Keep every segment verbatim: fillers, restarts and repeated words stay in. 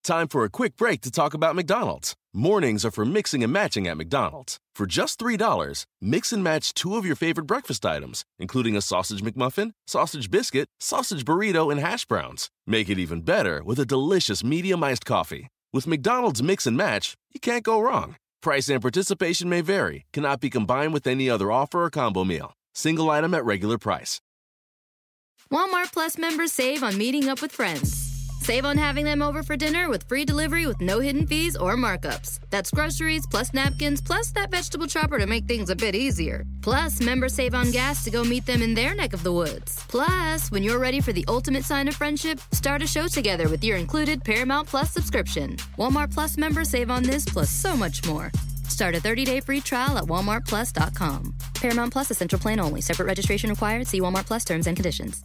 Time for a quick break to talk about McDonald's. Mornings are for mixing and matching at McDonald's. For just three dollars, mix and match two of your favorite breakfast items, including a sausage McMuffin, sausage biscuit, sausage burrito, and hash browns. Make it even better with a delicious medium iced coffee. With McDonald's Mix and Match, you can't go wrong. Price and participation may vary. Cannot be combined with any other offer or combo meal. Single item at regular price. Walmart Plus members save on meeting up with friends. Save on having them over for dinner with free delivery with no hidden fees or markups. That's groceries, plus napkins, plus that vegetable chopper to make things a bit easier. Plus, members save on gas to go meet them in their neck of the woods. Plus, when you're ready for the ultimate sign of friendship, start a show together with your included Paramount Plus subscription. Walmart Plus members save on this plus so much more. Start a thirty-day free trial at walmart plus dot com. Paramount Plus Essential Plan only. Separate registration required. See Walmart Plus terms and conditions.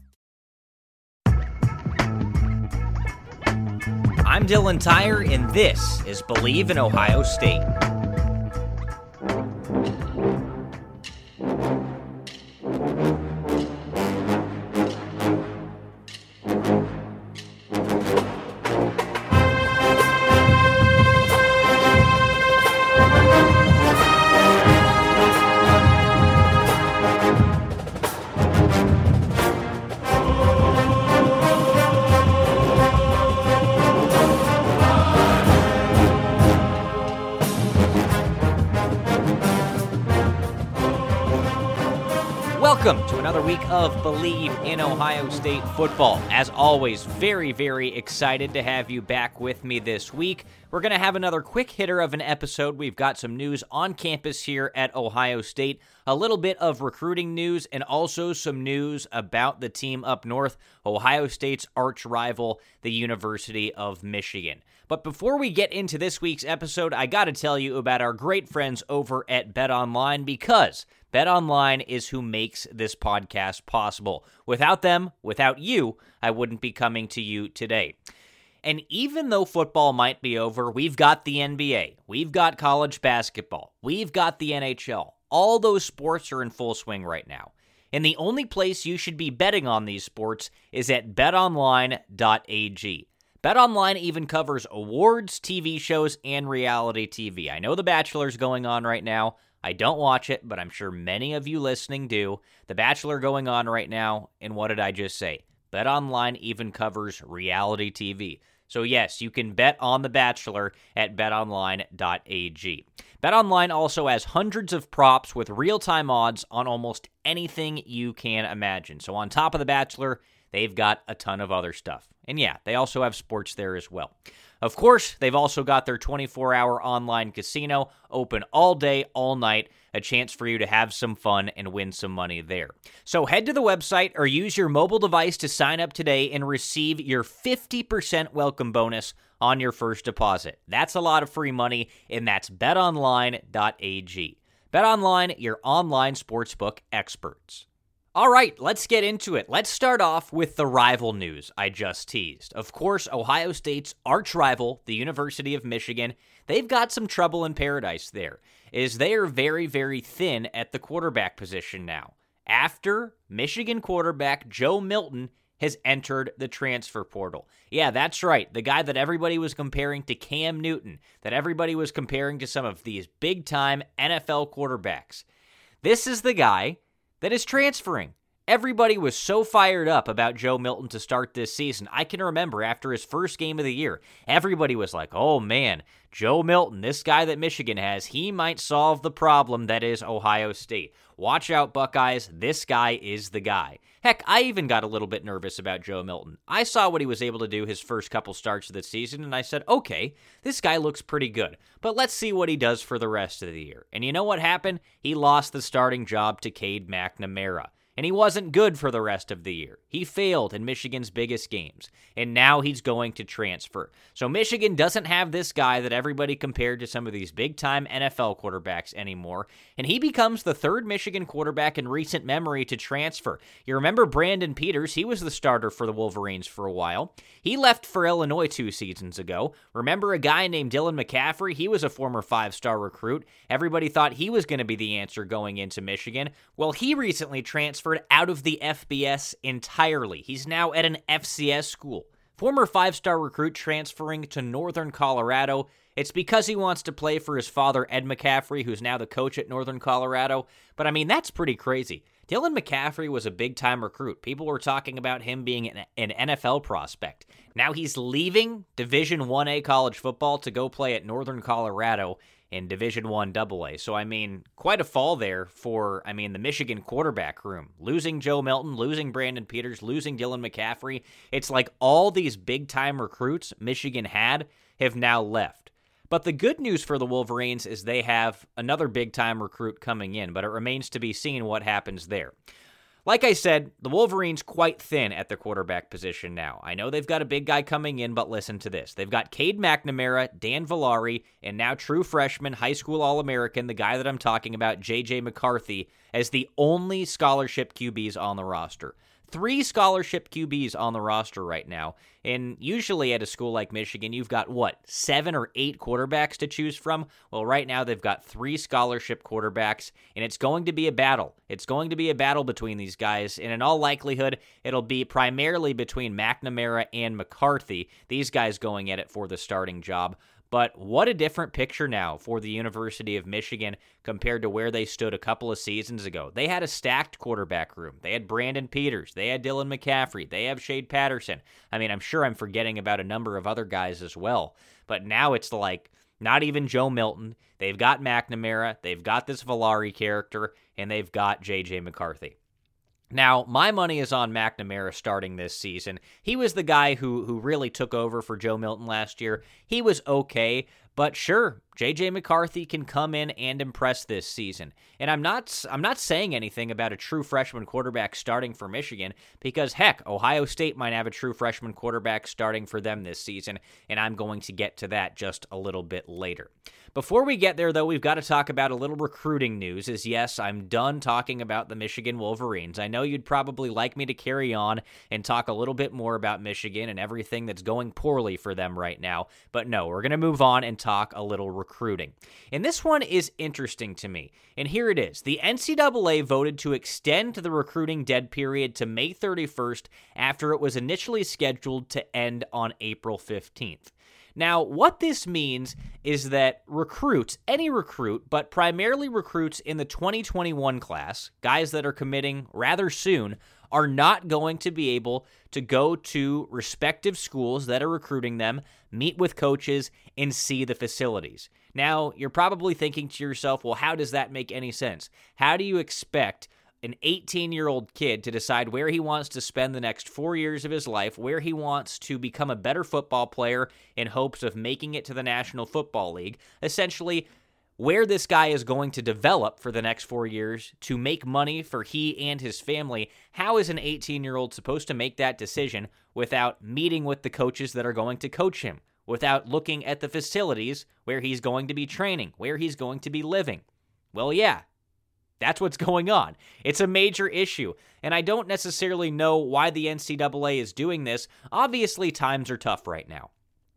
I'm Dylan Tyre, and this is Believe in Ohio State. Welcome to another week of Believe in Ohio State football. As always, very, very excited to have you back with me this week. We're going to have another quick hitter of an episode. We've got some news on campus here at Ohio State, a little bit of recruiting news, and also some news about the team up north, Ohio State's arch rival, the University of Michigan. But before we get into this week's episode, I got to tell you about our great friends over at BetOnline, because BetOnline is who makes this podcast possible. Without them, without you, I wouldn't be coming to you today. And even though football might be over, we've got the N B A, we've got college basketball, we've got the N H L. All those sports are in full swing right now. And the only place you should be betting on these sports is at bet online dot a g. BetOnline even covers awards, T V shows, and reality T V. I know The Bachelor's going on right now. I don't watch it, but I'm sure many of you listening do. The Bachelor going on right now, and what did I just say? BetOnline even covers reality T V. So yes, you can bet on The Bachelor at bet online dot a g. BetOnline also has hundreds of props with real-time odds on almost anything you can imagine. So on top of The Bachelor, they've got a ton of other stuff. And yeah, they also have sports there as well. Of course, they've also got their twenty-four hour online casino open all day, all night, a chance for you to have some fun and win some money there. So head to the website or use your mobile device to sign up today and receive your fifty percent welcome bonus on your first deposit. That's a lot of free money, and that's bet online dot a g. BetOnline, your online sportsbook experts. All right, let's get into it. Let's start off with the rival news I just teased. Of course, Ohio State's arch rival, the University of Michigan, they've got some trouble in paradise there, as they are very, very thin at the quarterback position now, after Michigan quarterback Joe Milton has entered the transfer portal. Yeah, that's right, the guy that everybody was comparing to Cam Newton, that everybody was comparing to some of these big-time N F L quarterbacks. This is the guy that is transferring. Everybody was so fired up about Joe Milton to start this season. I can remember after his first game of the year, everybody was like, oh man, Joe Milton, this guy that Michigan has, he might solve the problem that is Ohio State. Watch out, Buckeyes, this guy is the guy. Heck, I even got a little bit nervous about Joe Milton. I saw what he was able to do his first couple starts of the season, and I said, okay, this guy looks pretty good, but let's see what he does for the rest of the year. And you know what happened? He lost the starting job to Cade McNamara. And he wasn't good for the rest of the year. He failed in Michigan's biggest games, and now he's going to transfer. So Michigan doesn't have this guy that everybody compared to some of these big-time N F L quarterbacks anymore, and he becomes the third Michigan quarterback in recent memory to transfer. You remember Brandon Peters? He was the starter for the Wolverines for a while. He left for Illinois two seasons ago. Remember a guy named Dylan McCaffrey? He was a former five-star recruit. Everybody thought he was going to be the answer going into Michigan. Well, he recently transferred out of the F B S entirely. He's now at an F C S school. Former five-star recruit transferring to Northern Colorado. It's because he wants to play for his father, Ed McCaffrey, who's now the coach at Northern Colorado. But I mean, that's pretty crazy. Dylan McCaffrey was a big-time recruit. People were talking about him being an, an N F L prospect. Now he's leaving Division one A college football to go play at Northern Colorado in Division one double A. So, I mean, quite a fall there for, I mean, the Michigan quarterback room. Losing Joe Milton, losing Brandon Peters, losing Dylan McCaffrey. It's like all these big-time recruits Michigan had have now left. But the good news for the Wolverines is they have another big-time recruit coming in, but it remains to be seen what happens there. Like I said, the Wolverines quite thin at the quarterback position now. I know they've got a big guy coming in, but listen to this. They've got Cade McNamara, Dan Villari, and now true freshman, high school All-American, the guy that I'm talking about, J J McCarthy, as the only scholarship Q Bs on the roster. Three scholarship Q Bs on the roster right now, and usually at a school like Michigan, you've got, what, seven or eight quarterbacks to choose from? Well, right now they've got three scholarship quarterbacks, and it's going to be a battle. It's going to be a battle between these guys, and in all likelihood, it'll be primarily between McNamara and McCarthy, these guys going at it for the starting job. But what a different picture now for the University of Michigan compared to where they stood a couple of seasons ago. They had a stacked quarterback room. They had Brandon Peters. They had Dylan McCaffrey. They have Shade Patterson. I mean, I'm sure I'm forgetting about a number of other guys as well. But now it's like not even Joe Milton. They've got McNamara. They've got this Villari character. And they've got J J McCarthy. Now, my money is on McNamara starting this season. He was the guy who who really took over for Joe Milton last year. He was okay, but sure, J J McCarthy can come in and impress this season. And I'm not I'm not saying anything about a true freshman quarterback starting for Michigan because, heck, Ohio State might have a true freshman quarterback starting for them this season, and I'm going to get to that just a little bit later. Before we get there, though, we've got to talk about a little recruiting news, as yes, I'm done talking about the Michigan Wolverines. I know you'd probably like me to carry on and talk a little bit more about Michigan and everything that's going poorly for them right now, but no, we're going to move on and talk a little recruiting. And this one is interesting to me, and here it is. The N C double A voted to extend the recruiting dead period to May thirty-first after it was initially scheduled to end on April fifteenth. Now, what this means is that recruits, any recruit, but primarily recruits in the twenty twenty-one class, guys that are committing rather soon, are not going to be able to go to respective schools that are recruiting them, meet with coaches, and see the facilities. Now, you're probably thinking to yourself, well, how does that make any sense? How do you expect an eighteen-year-old kid to decide where he wants to spend the next four years of his life, where he wants to become a better football player in hopes of making it to the National Football League, essentially where this guy is going to develop for the next four years to make money for he and his family? How is an eighteen-year-old supposed to make that decision without meeting with the coaches that are going to coach him, without looking at the facilities where he's going to be training, where he's going to be living? Well, yeah. That's what's going on. It's a major issue, and I don't necessarily know why the N C double A is doing this. Obviously, times are tough right now.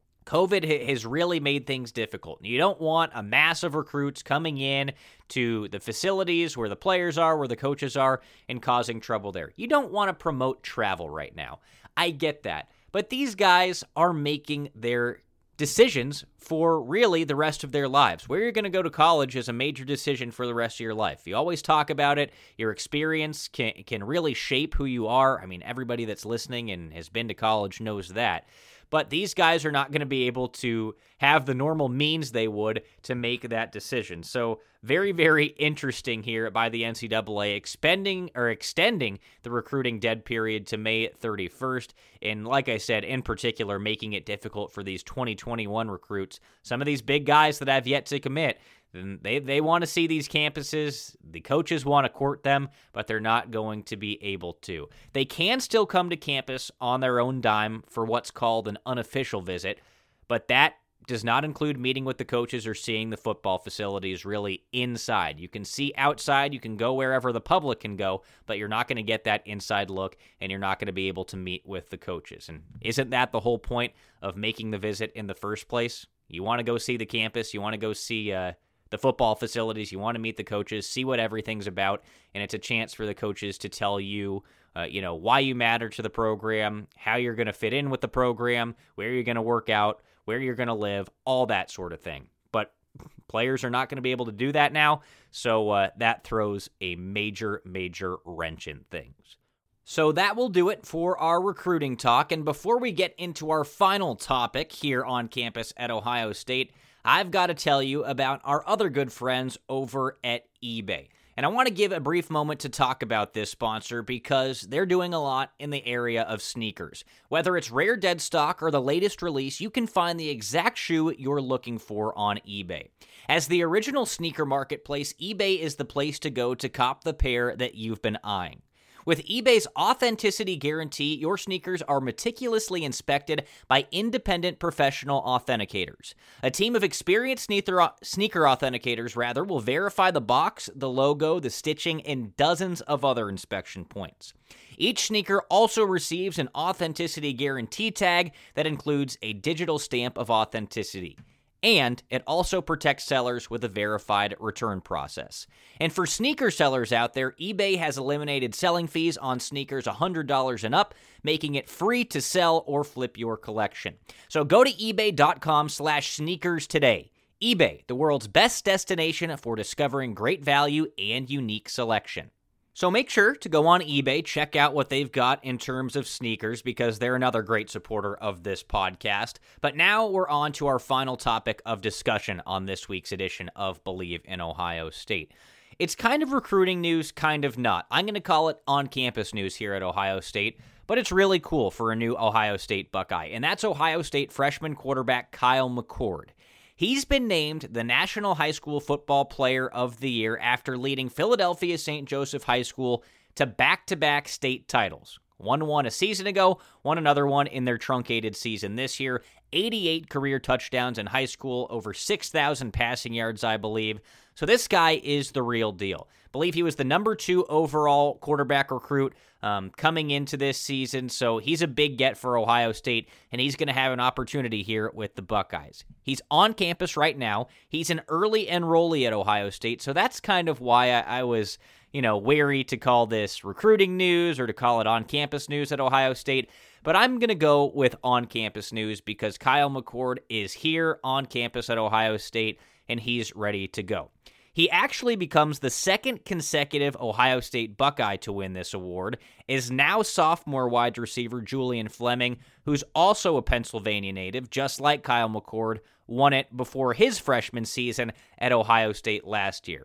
COVID has really made things difficult. You don't want a mass of recruits coming in to the facilities where the players are, where the coaches are, and causing trouble there. You don't want to promote travel right now. I get that. But these guys are making their decisions for really the rest of their lives. Where you're going to go to college is a major decision for the rest of your life. You always talk about it. Your experience can can really shape who you are. I mean, everybody that's listening and has been to college knows that. But these guys are not going to be able to have the normal means they would to make that decision. So very, very interesting here by the N C double A expending or extending the recruiting dead period to May thirty-first. And like I said, in particular, making it difficult for these twenty twenty-one recruits. Some of these big guys that have yet to commit, They they want to see these campuses. The coaches want to court them, but they're not going to be able to. They can still come to campus on their own dime for what's called an unofficial visit, but that does not include meeting with the coaches or seeing the football facilities really inside. You can see outside, you can go wherever the public can go, but you're not going to get that inside look, and you're not going to be able to meet with the coaches. And isn't that the whole point of making the visit in the first place? You want to go see the campus, you want to go see uh, the football facilities. You want to meet the coaches, see what everything's about, and it's a chance for the coaches to tell you, uh, you know, why you matter to the program, how you're going to fit in with the program, where you're going to work out, where you're going to live, all that sort of thing. But players are not going to be able to do that now, so uh, that throws a major, major wrench in things. So that will do it for our recruiting talk, and before we get into our final topic here on campus at Ohio State, I've got to tell you about our other good friends over at eBay. And I want to give a brief moment to talk about this sponsor because they're doing a lot in the area of sneakers. Whether it's rare dead stock or the latest release, you can find the exact shoe you're looking for on eBay. As the original sneaker marketplace, eBay is the place to go to cop the pair that you've been eyeing. With eBay's authenticity guarantee, your sneakers are meticulously inspected by independent professional authenticators. A team of experienced sneaker, sneaker authenticators, rather, will verify the box, the logo, the stitching, and dozens of other inspection points. Each sneaker also receives an authenticity guarantee tag that includes a digital stamp of authenticity. And it also protects sellers with a verified return process. And for sneaker sellers out there, eBay has eliminated selling fees on sneakers one hundred dollars and up, making it free to sell or flip your collection. So go to ebay.com slash sneakers today. eBay, the world's best destination for discovering great value and unique selection. So make sure to go on eBay, check out what they've got in terms of sneakers because they're another great supporter of this podcast. But now we're on to our final topic of discussion on this week's edition of Believe in Ohio State. It's kind of recruiting news, kind of not. I'm going to call it on-campus news here at Ohio State, but it's really cool for a new Ohio State Buckeye, and that's Ohio State freshman quarterback Kyle McCord. He's been named the National High School Football Player of the Year after leading Philadelphia Saint Joseph High School to back-to-back state titles. One won a season ago, won another one in their truncated season this year. eighty-eight career touchdowns in high school, over six thousand passing yards, I believe. So this guy is the real deal. I believe he was the number two overall quarterback recruit um, coming into this season, so he's a big get for Ohio State, and he's going to have an opportunity here with the Buckeyes. He's on campus right now. He's an early enrollee at Ohio State, so that's kind of why I, I was, you know, wary to call this recruiting news or to call it on-campus news at Ohio State. But I'm going to go with on-campus news because Kyle McCord is here on campus at Ohio State, and he's ready to go. He actually becomes the second consecutive Ohio State Buckeye to win this award, is now sophomore wide receiver Julian Fleming, who's also a Pennsylvania native, just like Kyle McCord, won it before his freshman season at Ohio State last year.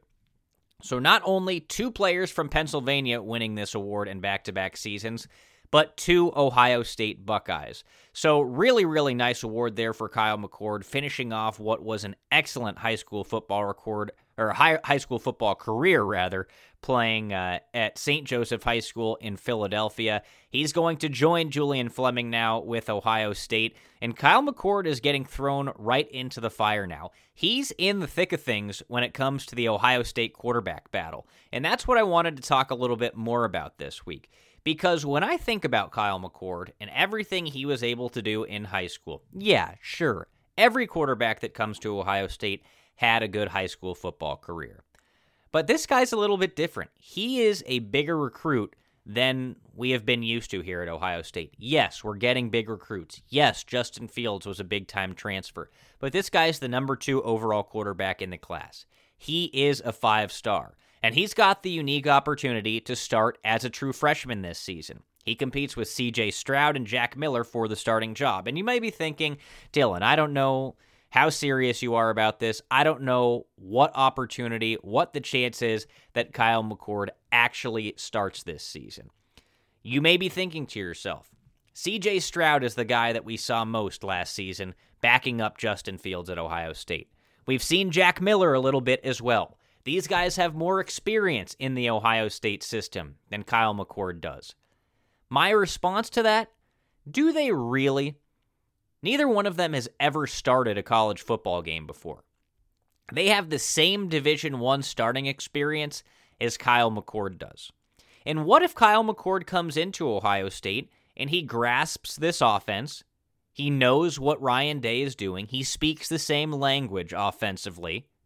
So not only two players from Pennsylvania winning this award in back-to-back seasons, but two Ohio State Buckeyes. So really, really nice award there for Kyle McCord, finishing off what was an excellent high school football record, or high, high school football career, rather, playing uh, at Saint Joseph High School in Philadelphia. He's going to join Julian Fleming now with Ohio State, and Kyle McCord is getting thrown right into the fire now. He's in the thick of things when it comes to the Ohio State quarterback battle, and that's what I wanted to talk a little bit more about this week. Because when I think about Kyle McCord and everything he was able to do in high school, yeah, sure, every quarterback that comes to Ohio State had a good high school football career. But this guy's a little bit different. He is a bigger recruit than we have been used to here at Ohio State. Yes, we're getting big recruits. Yes, Justin Fields was a big-time transfer. But this guy's the number two overall quarterback in the class. He is a five-star. And he's got the unique opportunity to start as a true freshman this season. He competes with C J Stroud and Jack Miller for the starting job. And you may be thinking, Dylan, I don't know how serious you are about this. I don't know what opportunity, what the chance is that Kyle McCord actually starts this season. You may be thinking to yourself, C J Stroud is the guy that we saw most last season, backing up Justin Fields at Ohio State. We've seen Jack Miller a little bit as well. These guys have more experience in the Ohio State system than Kyle McCord does. My response to that, do they really? Neither one of them has ever started a college football game before. They have the same Division I starting experience as Kyle McCord does. And what if Kyle McCord comes into Ohio State and he grasps this offense, he knows what Ryan Day is doing, he speaks the same language offensively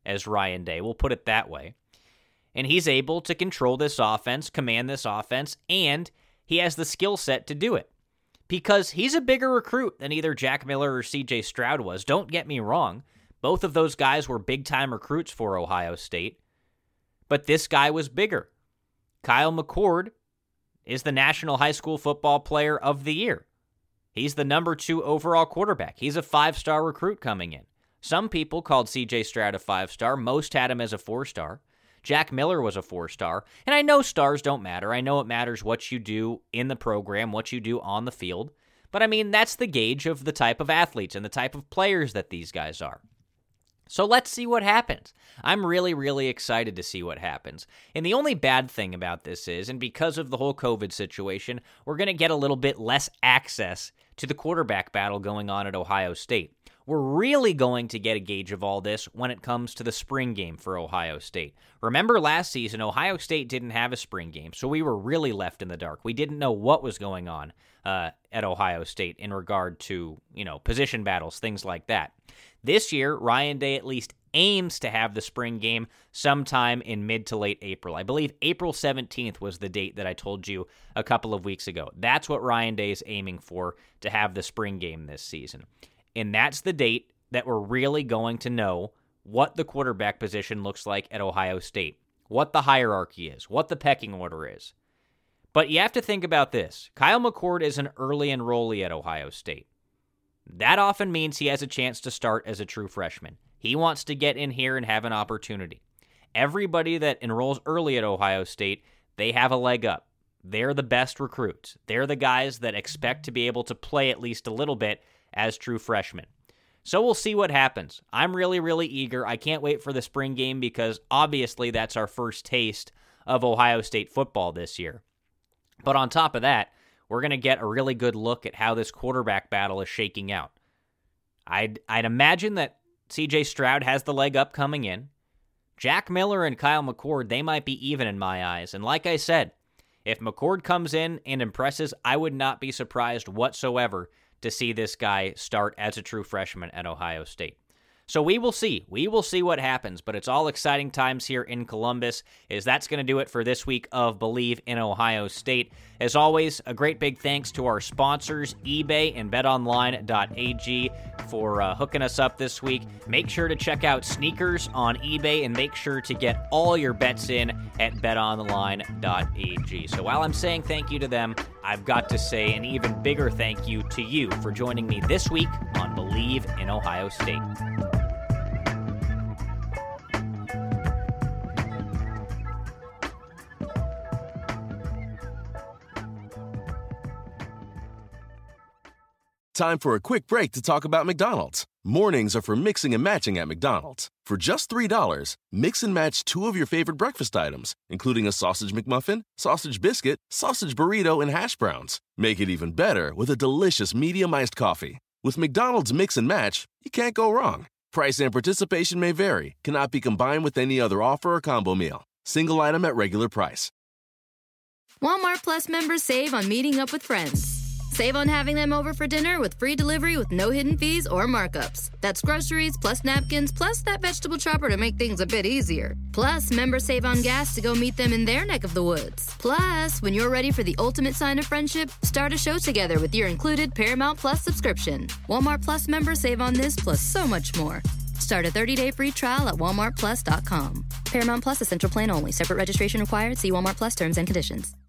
as Ryan Day. We'll put it that way. And he's able to control this offense, command this offense, and he has the skill set to do it. Because he's a bigger recruit than either Jack Miller or C J Stroud was. Don't get me wrong. Both of those guys were big-time recruits for Ohio State. But this guy was bigger. Kyle McCord is the National High School Football Player of the Year. He's the number two overall quarterback. He's a five-star recruit coming in. Some people called C J Stroud a five-star. Most had him as a four-star. Jack Miller was a four-star. And I know stars don't matter. I know it matters what you do in the program, what you do on the field. But I mean, that's the gauge of the type of athletes and the type of players that these guys are. So let's see what happens. I'm really, really excited to see what happens. And the only bad thing about this is, and because of the whole COVID situation, we're going to get a little bit less access to the quarterback battle going on at Ohio State. We're really going to get a gauge of all this when it comes to the spring game for Ohio State. Remember last season, Ohio State didn't have a spring game, so we were really left in the dark. We didn't know what was going on uh, at Ohio State in regard to, you know, position battles, things like that. This year, Ryan Day at least aims to have the spring game sometime in mid to late April. I believe April seventeenth was the date that I told you a couple of weeks ago. That's what Ryan Day is aiming for, to have the spring game this season. And that's the date that we're really going to know what the quarterback position looks like at Ohio State, what the hierarchy is, what the pecking order is. But you have to think about this. Kyle McCord is an early enrollee at Ohio State. That often means he has a chance to start as a true freshman. He wants to get in here and have an opportunity. Everybody that enrolls early at Ohio State, they have a leg up. They're the best recruits. They're the guys that expect to be able to play at least a little bit as true freshmen. So we'll see what happens. I'm really, really eager. I can't wait for the spring game because obviously that's our first taste of Ohio State football this year. But on top of that, we're going to get a really good look at how this quarterback battle is shaking out. I'd, I'd imagine that C J Stroud has the leg up coming in. Jack Miller and Kyle McCord, they might be even in my eyes. And like I said, if McCord comes in and impresses, I would not be surprised whatsoever to see this guy start as a true freshman at Ohio State. So we will see. We will see what happens, but it's all exciting times here in Columbus, as that's going to do it for this week of Believe in Ohio State. As always, a great big thanks to our sponsors, eBay and bet online dot a g, for uh, hooking us up this week. Make sure to check out sneakers on eBay and make sure to get all your bets in at bet online dot a g. So while I'm saying thank you to them, I've got to say an even bigger thank you to you for joining me this week on Believe in Ohio State. Time for a quick break to talk about McDonald's. Mornings are for mixing and matching at McDonald's. For just three dollars, mix and match two of your favorite breakfast items, including a sausage McMuffin, sausage biscuit, sausage burrito, and hash browns. Make it even better with a delicious medium iced coffee. With McDonald's Mix and Match, you can't go wrong. Price and participation may vary, cannot be combined with any other offer or combo meal. Single item at regular price. Walmart Plus members save on meeting up with friends. Save on having them over for dinner with free delivery with no hidden fees or markups. That's groceries plus napkins plus that vegetable chopper to make things a bit easier. Plus, members save on gas to go meet them in their neck of the woods. Plus, when you're ready for the ultimate sign of friendship, start a show together with your included Paramount Plus subscription. Walmart Plus members save on this plus so much more. Start a thirty-day free trial at walmart plus dot com. Paramount Plus Essential Plan only. Separate registration required. See Walmart Plus terms and conditions.